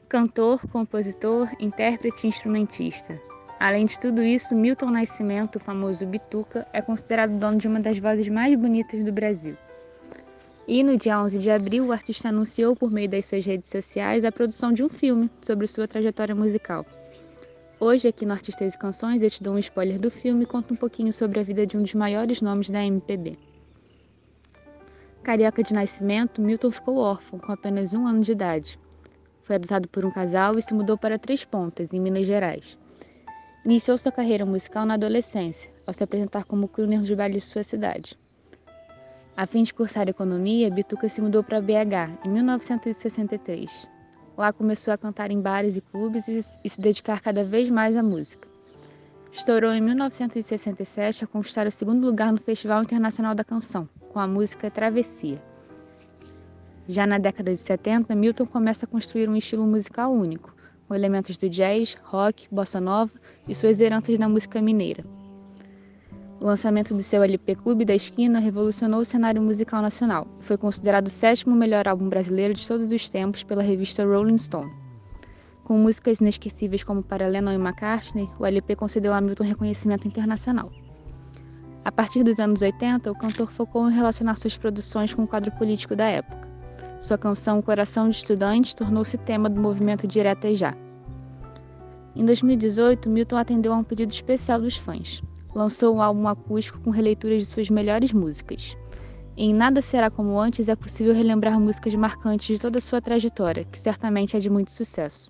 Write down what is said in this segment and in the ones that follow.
Cantor, compositor, intérprete e instrumentista. Além de tudo isso, Milton Nascimento, o famoso Bituca, é considerado dono de uma das vozes mais bonitas do Brasil. E no dia 11 de abril, o artista anunciou por meio das suas redes sociais a produção de um filme sobre sua trajetória musical. Hoje, aqui no Artistas e Canções, eu te dou um spoiler do filme e conto um pouquinho sobre a vida de um dos maiores nomes da MPB. Carioca de nascimento, Milton ficou órfão com apenas 1 ano de idade. Foi adotado por um casal e se mudou para Três Pontas, em Minas Gerais. Iniciou sua carreira musical na adolescência, ao se apresentar como crooner de baile de sua cidade. A fim de cursar economia, Bituca se mudou para BH, em 1963. Lá começou a cantar em bares e clubes e se dedicar cada vez mais à música. Estourou em 1967 a conquistar o 2º lugar no Festival Internacional da Canção, com a música Travessia. Já na década de 70, Milton começa a construir um estilo musical único, com elementos do jazz, rock, bossa nova e suas heranças da música mineira. O lançamento do seu LP Clube da Esquina revolucionou o cenário musical nacional e foi considerado o 7º melhor álbum brasileiro de todos os tempos pela revista Rolling Stone. Com músicas inesquecíveis como para Lennon e McCartney, o LP concedeu a Milton reconhecimento internacional. A partir dos anos 80, o cantor focou em relacionar suas produções com o quadro político da época. Sua canção Coração de Estudante tornou-se tema do movimento Direta e Já. Em 2018, Milton atendeu a um pedido especial dos fãs. Lançou um álbum acústico com releituras de suas melhores músicas. Em Nada Será Como Antes é possível relembrar músicas marcantes de toda a sua trajetória, que certamente é de muito sucesso.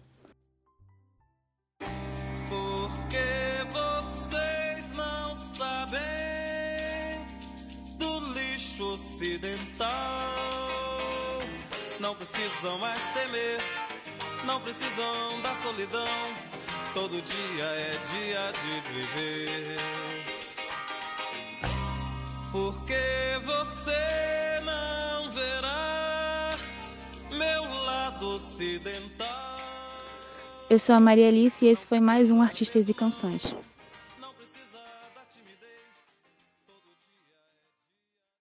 Porque vocês não sabem do lixo ocidental. Não precisam mais temer, não precisam da solidão. Todo dia é dia de viver. Porque você não verá meu lado ocidental. Eu sou a Maria Alice e esse foi mais um Artistas e Canções.